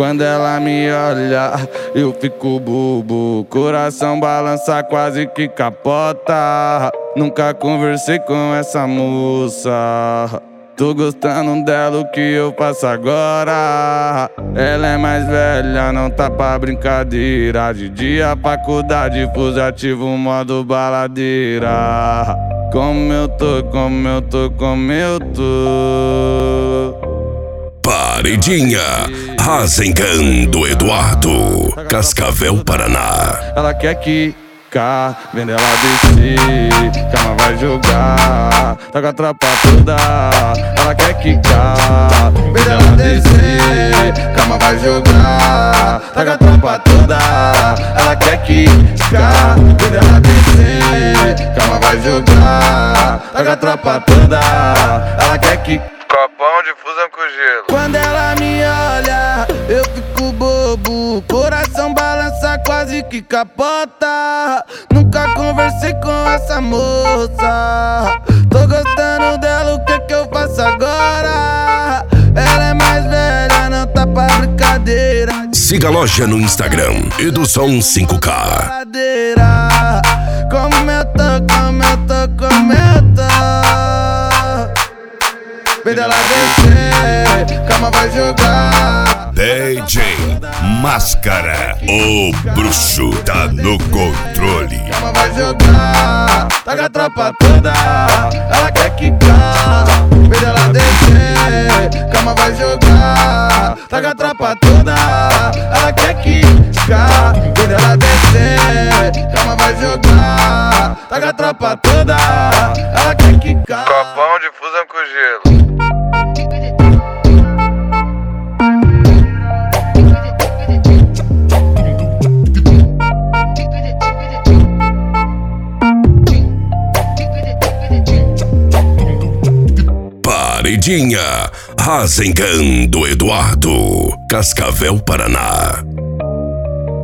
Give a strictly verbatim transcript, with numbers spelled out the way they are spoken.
Quando ela me olha, eu fico bobo. Coração balança, quase que capota. Nunca conversei com essa moça. Tô gostando dela, o que eu faço agora? Ela é mais velha, não tá pra brincadeira. De dia, faculdade, fusativo, modo baladeira. Como eu tô, como eu tô, como eu tô. Paredinha, Rasengan do Eduardo, Cascavel, Paraná. Ela quer quicar, vendo ela descer, cama vai jogar, tá com a tropa toda. Ela quer quicar, vendo ela descer, cama vai jogar, tá com a tropa toda. Ela quer quicar, vendo ela descer, cama vai jogar, tá com a tropa toda. Ela quer quicar. Copão de fusão com gelo. Quando ela me olha, eu fico bobo. Coração balança, quase que capota. Nunca conversei com essa moça. Tô gostando dela, o que que eu faço agora? Ela é mais velha, não tá pra brincadeira. Siga a loja no Instagram, Eduson cinco K. Como eu tô, como eu tô, como eu tô. Vem dela descer, cama vai jogar. D J Máscara, o bruxo tá no controle. Cama vai jogar, tá com a tropa toda. Ela quer quicar, vem dela descer, cama vai jogar, tá com a tropa toda. Ela quer quicar, vem dela descer, cama vai jogar, tá com a tropa toda. Ela quer quicar. Copão de fusão com gelo. Paredinha, Rasengan do Eduardo, Cascavel, Paraná.